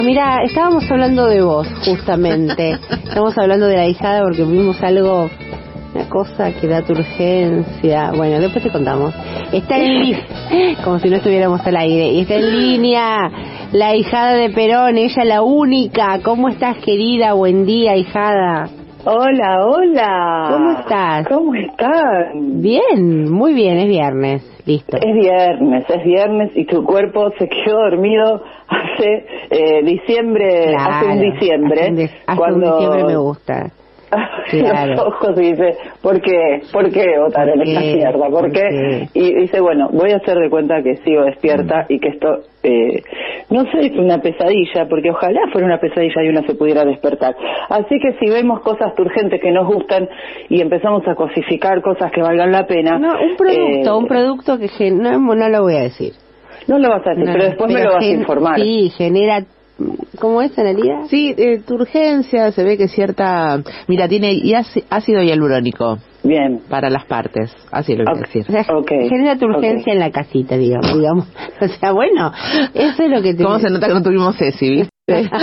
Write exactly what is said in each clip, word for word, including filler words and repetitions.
Mira, estábamos hablando de vos, justamente. Estamos hablando de la hijada porque vimos algo, una cosa que da tu urgencia. Bueno, después te contamos. Está en línea, como si no estuviéramos al aire. Y está en línea la hijada de Perón, ella la única. ¿Cómo estás, querida? Buen día, hijada. Hola, hola. ¿Cómo estás? ¿Cómo están? Bien, muy bien, es viernes. Listo. Es viernes, es viernes y tu cuerpo se quedó dormido hace eh, diciembre, Claro, hace un diciembre. Hace un, de, hace cuando... un diciembre me gusta. Claro. Los ojos y dice, ¿por qué? ¿Por qué votaron ¿Por qué? esta mierda? ¿Por, ¿Por qué? qué? Y dice, bueno, voy a hacer de cuenta que sigo despierta mm. y que esto, eh, no sé, es una pesadilla, porque ojalá fuera una pesadilla y uno se pudiera despertar. Así que si vemos cosas urgentes que nos gustan y empezamos a cosificar cosas que valgan la pena... No, un producto, eh, un producto que gen- no, no lo voy a decir. No lo vas a decir, no, pero después pero me lo vas gen- a informar. Sí, genera... ¿Cómo es, Analia? Sí, eh, tu urgencia, se ve que cierta... Mira, tiene ácido hialurónico. Bien. Para las partes, así lo voy okay. a decir. O sea, okay. genera tu urgencia okay. en la casita, digamos, digamos. O sea, bueno, eso es lo que te... ¿Cómo se nota que no tuvimos Ceci, viste?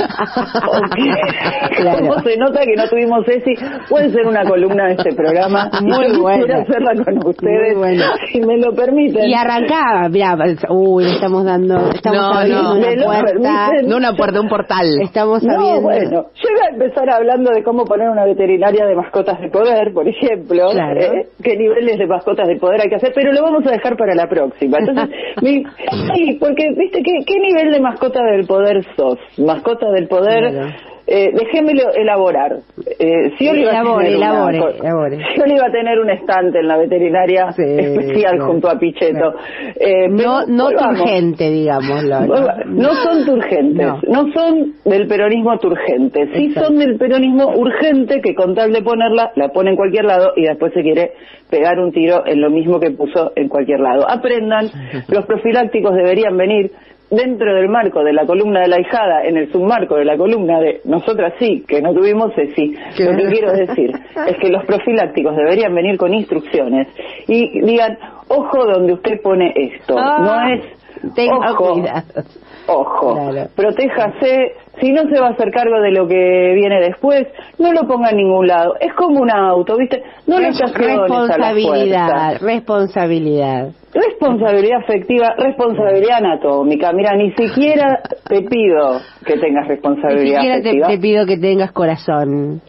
Okay. Claro. ¿Cómo se nota que no tuvimos Ceci? Puede ser una columna de este programa. Muy buena. Quiero hacerla con ustedes, si me lo permiten. Y arrancaba, mirá, uy, le estamos dando, estamos no, abriendo no, una me puerta. No una puerta, un portal. Estamos no, abriendo. Bueno, yo iba a empezar hablando de cómo poner una veterinaria de mascotas de poder, por ejemplo. Claro. ¿eh? Qué niveles de mascotas de poder hay que hacer, pero lo vamos a dejar para la próxima. Entonces, mi, sí, porque, viste, ¿qué, ¿qué nivel de mascota del poder sos? Mascota del poder... Claro. Eh, déjemelo elaborar. Eh, si yo le iba elabore, a tener elabore, una, elabore. Si yo le iba a tener un estante en la veterinaria sí, especial claro, junto a Pichetto. Claro. Eh, no no volvamos. turgente, digámoslo. No, no son turgentes, no. no son del peronismo turgente. Sí Exacto. Son del peronismo urgente que con tal de ponerla, la pone en cualquier lado y después se quiere pegar un tiro en lo mismo que puso en cualquier lado. Aprendan, los profilácticos deberían venir dentro del marco de la columna de la hijada, en el submarco de la columna de nosotras sí, que no tuvimos Ceci. Lo que quiero decir es que los profilácticos deberían venir con instrucciones y digan, ojo donde usted pone esto, ah, no es, tenga ojo, cuidado. Ojo, claro. Protéjase, si no se va a hacer cargo de lo que viene después, no lo ponga en ningún lado. Es como un auto, ¿viste? No le estaciones responsabilidad, a la responsabilidad. Responsabilidad afectiva, responsabilidad anatómica. Mira, ni siquiera te pido que tengas responsabilidad ni siquiera afectiva. Te, te pido que tengas corazón.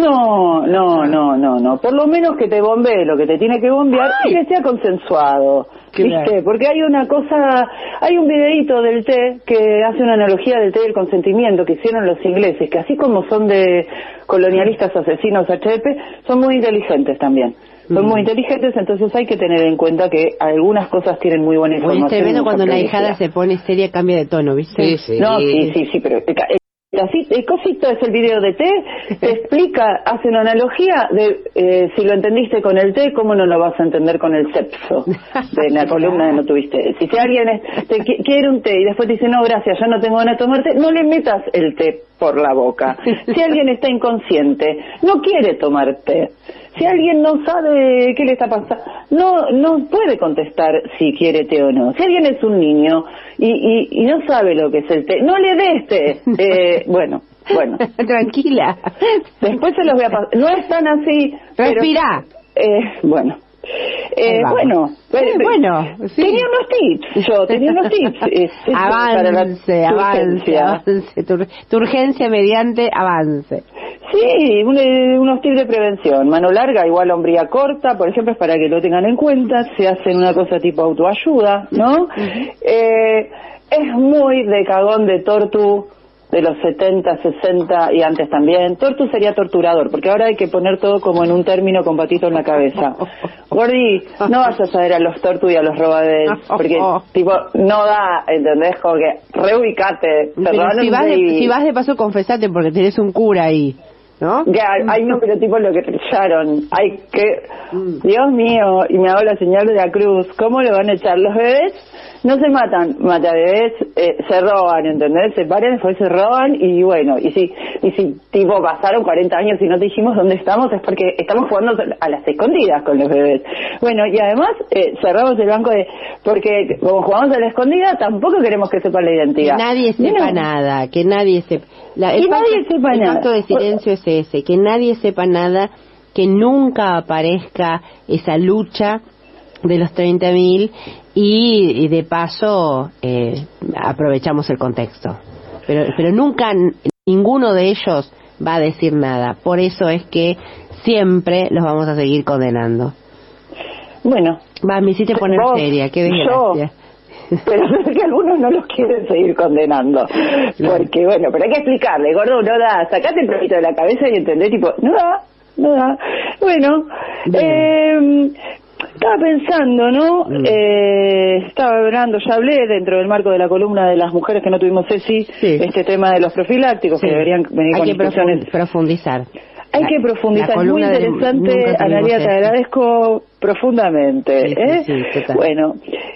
No, no, no, no, no. Por lo menos que te bombee lo que te tiene que bombear Ay. y que sea consensuado. ¿Viste? Porque hay una cosa, hay un videíto del té que hace una analogía del té del consentimiento que hicieron los ingleses, que así como son de colonialistas asesinos H D P, son muy inteligentes también. Son mm. muy inteligentes, entonces hay que tener en cuenta que algunas cosas tienen muy buena información. Oye, tremendo cuando la hijada se pone seria, cambia de tono, ¿viste? Sí, sí. No, sí, sí, sí, pero... Así, el cosito es el video de té, te explica, hace una analogía de eh, si lo entendiste con el té, cómo no lo vas a entender con el sexo de la columna de no tuviste. Si, si alguien es, te quiere un té y después te dice no gracias, yo no tengo ganas de tomarte, no le metas el té por la boca. Si alguien está inconsciente, no quiere tomar té. Si alguien no sabe qué le está pasando, no no puede contestar si quiere té o no. Si alguien es un niño y, y, y no sabe lo que es el té, no le des té. Eh, bueno, bueno. Tranquila. Después se los voy a pasar. No es tan así. Respira. Pero, eh, bueno. Eh, bueno, sí, bueno sí. tenía unos tips, yo tenía unos tips. Es, es avance, para la, avance, avance, tu, tu urgencia mediante avance. Sí, un, unos tips de prevención. Mano larga igual hombría corta, por ejemplo, es para que lo tengan en cuenta. Se hacen una cosa tipo autoayuda, ¿no? Uh-huh. Eh, es muy de cagón de tortu de los setenta, sesenta y antes también. Tortu sería torturador, porque ahora hay que poner todo como en un término con patito en la cabeza. Gordi, no vas a saber a los tortu y a los robadés, porque tipo no da, ¿entendés? Como que reubicate. Pero si vas, de, si vas de paso confesate porque tenés un cura ahí. ¿no? Ya, ay, no, pero tipo lo que trillaron. Ay, que... Mm. Dios mío, y me hago la señal de la cruz. ¿Cómo lo van a echar? Los bebés no se matan, mata bebés, eh, se roban, ¿entendés? Se paran, después se roban y bueno, y si, y si tipo pasaron cuarenta años y no te dijimos dónde estamos, es porque estamos jugando a las escondidas con los bebés. Bueno, y además eh, cerramos el banco de... Porque como jugamos a la escondida, tampoco queremos que sepan la identidad. Que nadie sepa no. nada, que nadie sepa... La, el que pacto, nadie sepa el nada. pacto de silencio es ese, que nadie sepa nada, que nunca aparezca esa lucha de los treinta mil y, y de paso eh, aprovechamos el contexto. Pero, pero nunca ninguno de ellos va a decir nada. Por eso es que siempre los vamos a seguir condenando. Bueno. Va, me hiciste poner vos, seria, qué desgracia. Pero es que algunos no los quieren seguir condenando. Porque, bueno, pero hay que explicarle, gordo, no da, sacate el pelito de la cabeza y entendés, tipo, no da, no da. Bueno, eh, estaba pensando, ¿no? Mm. Eh, estaba hablando, ya hablé dentro del marco de la columna de las mujeres que no tuvimos Ceci, sí. este tema de los profilácticos, sí. que deberían venir hay con que instrucciones. profundizar. Hay que profundizar, muy interesante, Analia, te agradezco profundamente. Sí, ¿eh? sí, sí, total. Bueno,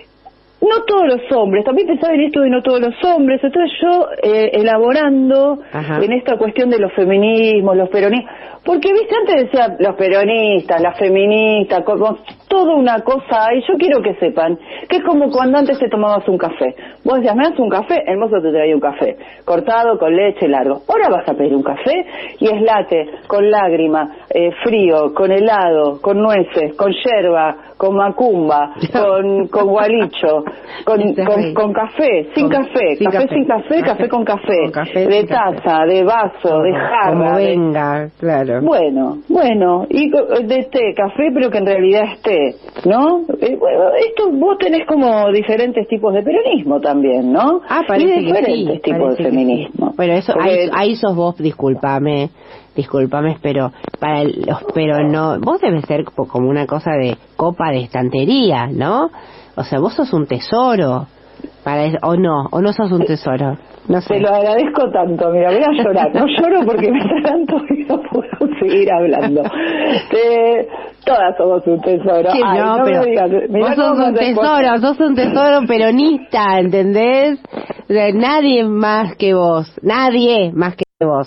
no todos los hombres, también pensaba en esto de no todos los hombres, entonces yo eh, elaborando Ajá. en esta cuestión de los feminismos, los peronistas, porque viste, antes decía los peronistas, las feministas, como toda una cosa, y yo quiero que sepan que es como cuando antes te tomabas un café. Vos decías, ¿me das un café? El mozo te traía un café, cortado, con leche, largo. Ahora vas a pedir un café y es latte, con lágrima, eh, frío, con helado, con nueces, con yerba, con macumba, con, con gualicho, con, con, con café, sin con, café, sin café, café sin café, café, café con café, con café de taza, café. De vaso, como, de jarra. Como de... venga, claro. Bueno, bueno, y de té, café, pero que en realidad es té, ¿no? Eh, bueno, esto vos tenés como diferentes tipos de peronismo también, ¿no? Ah, parece y diferentes que sí, tipos de feminismo. Sí. Bueno, eso, Porque... ahí, ahí sos vos, discúlpame. Discúlpame, pero para los pero no, vos debes ser como una cosa de copa de estantería, ¿no? O sea, vos sos un tesoro, para o no, o no sos un tesoro. No sé. Te lo agradezco tanto, mira, voy a llorar. No lloro porque me está tanto y no puedo seguir hablando. Te, todas somos un tesoro. Sí, Ay, no, no pero me digas, vos sos un tesoro, sos un tesoro peronista, ¿entendés? O sea, nadie más que vos, nadie más que vos.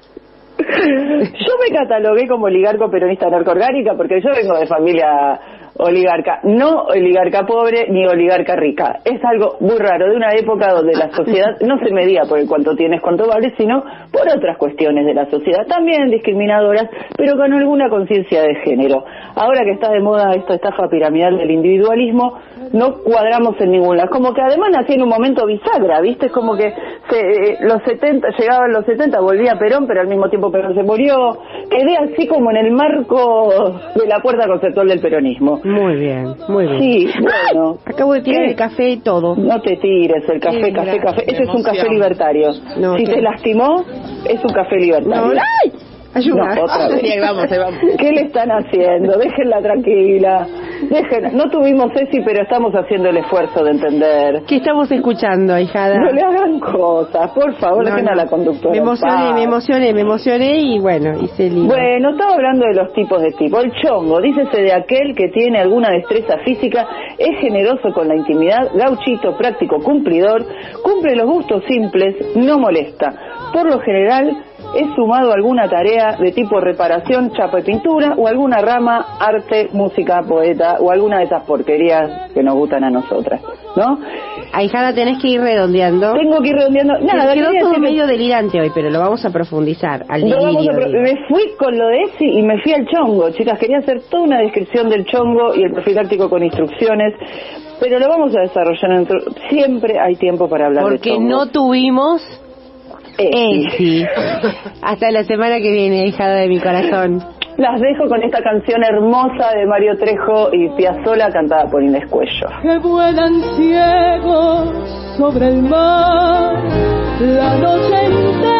Yo me catalogué como oligarco peronista narcoorgánica porque yo vengo de familia oligarca, no oligarca pobre ni oligarca rica. Es algo muy raro, de una época donde la sociedad no se medía por el cuánto tienes, cuánto vales, sino por otras cuestiones de la sociedad, también discriminadoras, pero con alguna conciencia de género. Ahora que está de moda esta estafa piramidal del individualismo, no cuadramos en ningún lado. Como que además nací en un momento bisagra, ¿viste? Es como que se, eh, los setenta, llegaban los setenta, volvía Perón, pero al mismo tiempo Perón se murió. Quedé así como en el marco de la puerta conceptual del peronismo. Muy bien, muy bien. Sí, bueno. ¡Ay! Acabo de tirar ¿Qué? el café y todo. No te tires el café, sí, café, café. Ese es un café libertario. No, si ¿qué? te lastimó, es un café libertario. No, ¡ay! Ayuda. No, otra vez. Ahí vamos, ahí vamos. ¿Qué le están haciendo? Déjenla tranquila. Déjenla. No tuvimos Ceci, pero estamos haciendo el esfuerzo de entender. ¿Qué estamos escuchando, hijada? No le hagan cosas, por favor, no, dejen no. a la conductora. Me emocioné, me emocioné, me emocioné y bueno, hice el libro. Bueno, estaba hablando de los tipos de tipo. El chongo, dícese de aquel que tiene alguna destreza física, es generoso con la intimidad, gauchito, práctico, cumplidor, cumple los gustos simples, no molesta. Por lo general, es sumado a alguna tarea de tipo reparación, chapa y pintura, o alguna rama, arte, música, poeta, o alguna de esas porquerías que nos gustan a nosotras, ¿no? Ahijada, tenés que ir redondeando. Tengo que ir redondeando. Nada, quedó todo decir... medio delirante hoy, pero lo vamos a profundizar. Al lo vamos a pro... digo. Me fui con lo de ese y me fui al chongo, chicas. Quería hacer toda una descripción del chongo y el profiláctico con instrucciones, pero lo vamos a desarrollar. Dentro... Siempre hay tiempo para hablar Porque de chongo. Porque no tuvimos... Eh, sí. Hasta la semana que viene, hijada de mi corazón. Las dejo con esta canción hermosa de Mario Trejo y Piazzolla, cantada por Inés Cuello. Que vuelan ciegos sobre el mar la noche entera.